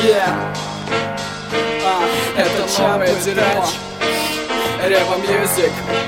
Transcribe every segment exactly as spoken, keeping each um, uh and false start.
Yeah. А, это новое дерьмо. Рева Мьюзик.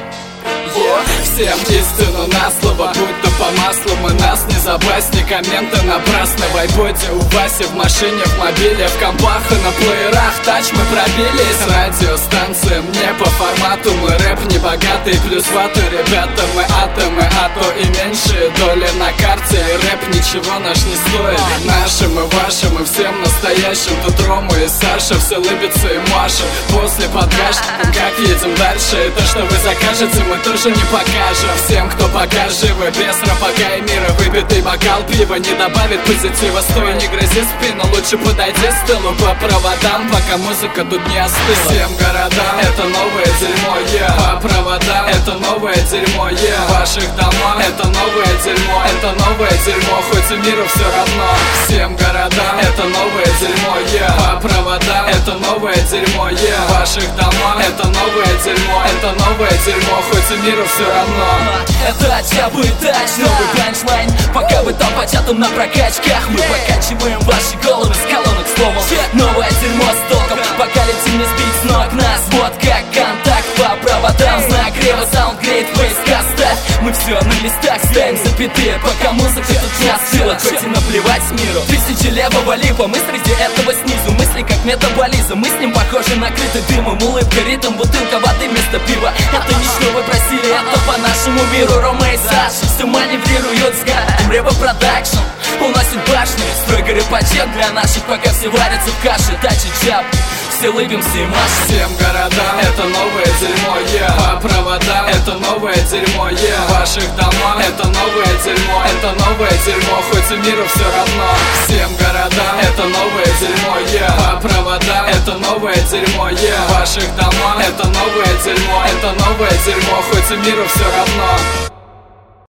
Всем истину на слово, будь то по маслу. Мы нас не забась, ни комменты напрасно. В айподе у Васи, в машине, в мобиле, в компах и на плеерах тач мы пробились. Радиостанция мне по формату. Мы рэп не богатый, плюс вату. Ребята, мы атомы, а то и меньшие доли на карте. И рэп ничего наш не стоит. Нашим и вашим, и всем настоящим. Тут Рома и Саша, все лыбятся и машут. После подгашки, как едем дальше. И то, что вы закажете, мы тоже не покажем. Всем, кто пока живы, без рапака и мира. Выпитый бокал пива не добавит позитива. Стой, не грози спину, лучше подойди к столу по проводам, пока музыка тут не остыла. Всем городам это новое дерьмо, yeah. По проводам это новое дерьмо, yeah. В ваших домах это новое дерьмо. Это новое дерьмо, хоть и миру все равно. Всем городам это новое дерьмо, yeah. По проводам это новое дерьмо, yeah. В ваших домах это новое дерьмо. Это новое дерьмо, хоть и миру все равно. Это чабу и тач, новый панчлайн. Пока вы там по чатам на прокачках, мы покачиваем ваши головы с колонок словом. Новое дерьмо с толком, пока летим не сбить с ног нас. Вот как контакт по проводам. Знак рева, саундгрейд, фейска ставь. Мы все на листах ставим запятые, пока музыка тут не остыла. Хоть и наплевать с миру. Тысячи левого липа, мы среди этого снизу. Мысли как метаболизм, мы с ним похожи, накрыты дымом. Улыбка, ритм, бутылка воды вместо пива. Это не что вы просили, это по нашему миру. Рома и Саша все маневрируют с гадом. Рева продакшн уносит башню. Стройка рэпачек для наших, пока все варятся в каше. Тачи чап, все лыбимся и машем. Всем городам это новое дерьмо, yeah. По проводам это новое дерьмо, yeah. В ваших домах это новое дерьмо. Это новое дерьмо, хоть и миру все равно. Всем городам это новое дерьмо, yeah. По проводам это новое дерьмо, yeah. В ваших домах это новое дерьмо. Это новое дерьмо, хоть и миру все равно.